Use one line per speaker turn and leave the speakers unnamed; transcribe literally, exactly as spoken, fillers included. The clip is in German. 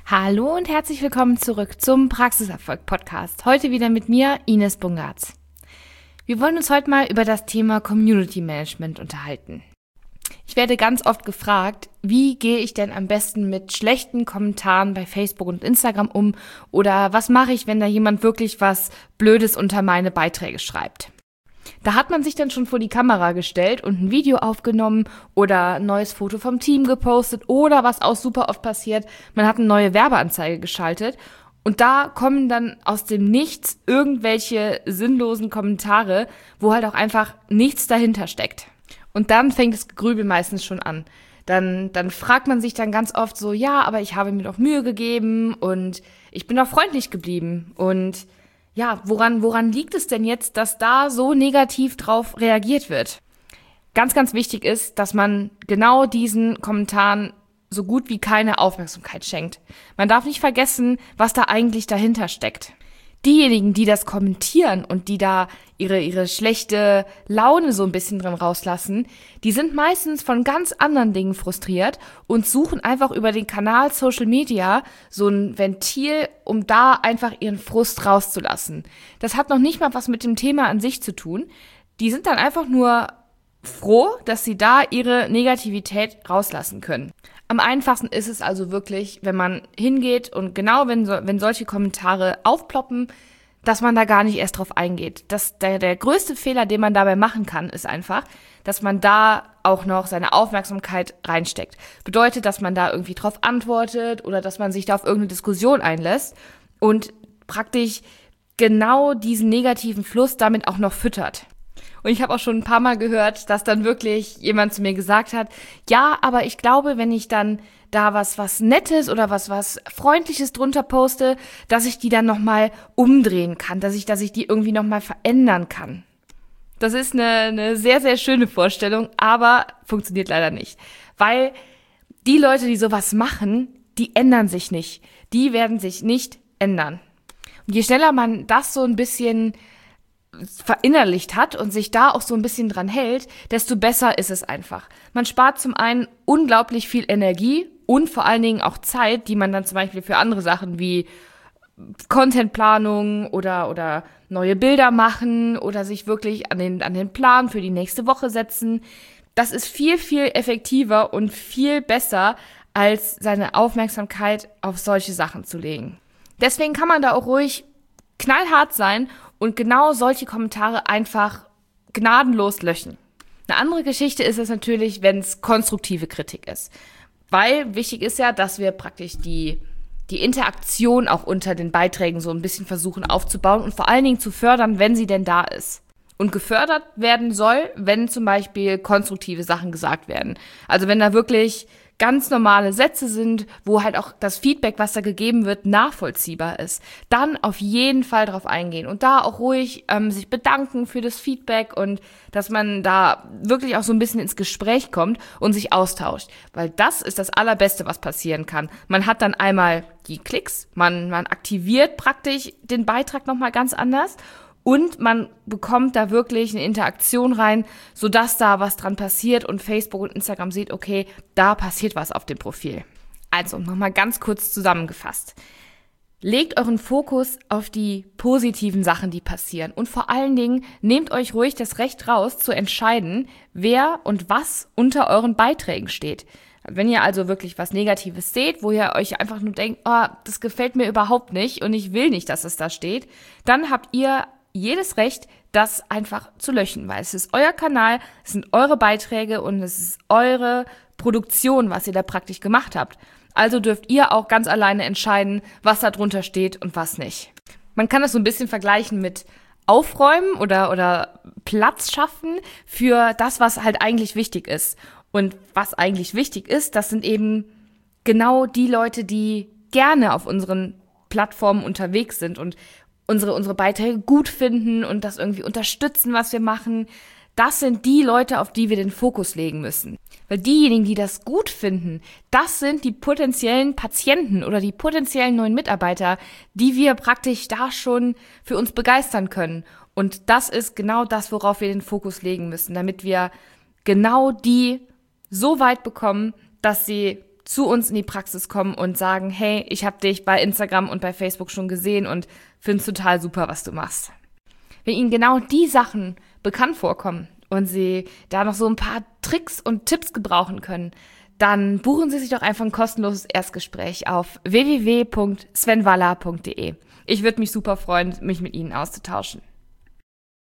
Hallo und herzlich willkommen zurück zum Praxiserfolg-Podcast. Heute wieder mit mir, Ines Bungartz. Wir wollen uns heute mal über das Thema Community Management unterhalten. Ich werde ganz oft gefragt, wie gehe ich denn am besten mit schlechten Kommentaren bei Facebook und Instagram um oder was mache ich, wenn da jemand wirklich was Blödes unter meine Beiträge schreibt. Da hat man sich dann schon vor die Kamera gestellt und ein Video aufgenommen oder ein neues Foto vom Team gepostet oder, was auch super oft passiert, man hat eine neue Werbeanzeige geschaltet und da kommen dann aus dem Nichts irgendwelche sinnlosen Kommentare, wo halt auch einfach nichts dahinter steckt. Und dann fängt das Gegrübel meistens schon an. Dann, dann fragt man sich dann ganz oft so, ja, aber ich habe mir doch Mühe gegeben und ich bin doch freundlich geblieben und ja, woran, woran liegt es denn jetzt, dass da so negativ drauf reagiert wird? Ganz, ganz wichtig ist, dass man genau diesen Kommentaren so gut wie keine Aufmerksamkeit schenkt. Man darf nicht vergessen, was da eigentlich dahinter steckt. Diejenigen, die das kommentieren und die da ihre, ihre schlechte Laune so ein bisschen drin rauslassen, die sind meistens von ganz anderen Dingen frustriert und suchen einfach über den Kanal Social Media so ein Ventil, um da einfach ihren Frust rauszulassen. Das hat noch nicht mal was mit dem Thema an sich zu tun. Die sind dann einfach nur froh, dass sie da ihre Negativität rauslassen können. Am einfachsten ist es also wirklich, wenn man hingeht und genau wenn, so, wenn solche Kommentare aufploppen, dass man da gar nicht erst drauf eingeht. Das, der, der größte Fehler, den man dabei machen kann, ist einfach, dass man da auch noch seine Aufmerksamkeit reinsteckt. Bedeutet, dass man da irgendwie drauf antwortet oder dass man sich da auf irgendeine Diskussion einlässt und praktisch genau diesen negativen Fluss damit auch noch füttert. Und ich habe auch schon ein paar Mal gehört, dass dann wirklich jemand zu mir gesagt hat, ja, aber ich glaube, wenn ich dann da was was Nettes oder was was Freundliches drunter poste, dass ich die dann nochmal umdrehen kann, dass ich, dass ich die irgendwie nochmal verändern kann. Das ist eine, eine sehr, sehr schöne Vorstellung, aber funktioniert leider nicht. Weil die Leute, die sowas machen, die ändern sich nicht. Die werden sich nicht ändern. Und je schneller man das so ein bisschen verinnerlicht hat und sich da auch so ein bisschen dran hält, desto besser ist es einfach. Man spart zum einen unglaublich viel Energie und vor allen Dingen auch Zeit, die man dann zum Beispiel für andere Sachen wie Contentplanung oder oder neue Bilder machen oder sich wirklich an den an den Plan für die nächste Woche setzen. Das ist viel, viel effektiver und viel besser, als seine Aufmerksamkeit auf solche Sachen zu legen. Deswegen kann man da auch ruhig knallhart sein und genau solche Kommentare einfach gnadenlos löschen. Eine andere Geschichte ist es natürlich, wenn es konstruktive Kritik ist. Weil wichtig ist ja, dass wir praktisch die, die Interaktion auch unter den Beiträgen so ein bisschen versuchen aufzubauen und vor allen Dingen zu fördern, wenn sie denn da ist. Und gefördert werden soll, wenn zum Beispiel konstruktive Sachen gesagt werden. Also wenn da wirklich ganz normale Sätze sind, wo halt auch das Feedback, was da gegeben wird, nachvollziehbar ist, dann auf jeden Fall drauf eingehen und da auch ruhig ähm, sich bedanken für das Feedback und dass man da wirklich auch so ein bisschen ins Gespräch kommt und sich austauscht, weil das ist das Allerbeste, was passieren kann. Man hat dann einmal die Klicks, man, man aktiviert praktisch den Beitrag nochmal ganz anders und man bekommt da wirklich eine Interaktion rein, sodass da was dran passiert und Facebook und Instagram sieht, okay, da passiert was auf dem Profil. Also nochmal ganz kurz zusammengefasst. Legt euren Fokus auf die positiven Sachen, die passieren. Und vor allen Dingen nehmt euch ruhig das Recht raus, zu entscheiden, wer und was unter euren Beiträgen steht. Wenn ihr also wirklich was Negatives seht, wo ihr euch einfach nur denkt, oh, das gefällt mir überhaupt nicht und ich will nicht, dass es da steht, dann habt ihr jedes Recht, das einfach zu löschen, weil es ist euer Kanal, es sind eure Beiträge und es ist eure Produktion, was ihr da praktisch gemacht habt. Also dürft ihr auch ganz alleine entscheiden, was da drunter steht und was nicht. Man kann das so ein bisschen vergleichen mit Aufräumen oder, oder Platz schaffen für das, was halt eigentlich wichtig ist. Und was eigentlich wichtig ist, das sind eben genau die Leute, die gerne auf unseren Plattformen unterwegs sind und unsere unsere Beiträge gut finden und das irgendwie unterstützen, was wir machen. Das sind die Leute, auf die wir den Fokus legen müssen. Weil diejenigen, die das gut finden, das sind die potenziellen Patienten oder die potenziellen neuen Mitarbeiter, die wir praktisch da schon für uns begeistern können. Und das ist genau das, worauf wir den Fokus legen müssen, damit wir genau die so weit bekommen, dass sie zu uns in die Praxis kommen und sagen, hey, ich habe dich bei Instagram und bei Facebook schon gesehen und finde es total super, was du machst. Wenn Ihnen genau die Sachen bekannt vorkommen und Sie da noch so ein paar Tricks und Tipps gebrauchen können, dann buchen Sie sich doch einfach ein kostenloses Erstgespräch auf w w w punkt sven waller punkt d e. Ich würde mich super freuen, mich mit Ihnen auszutauschen.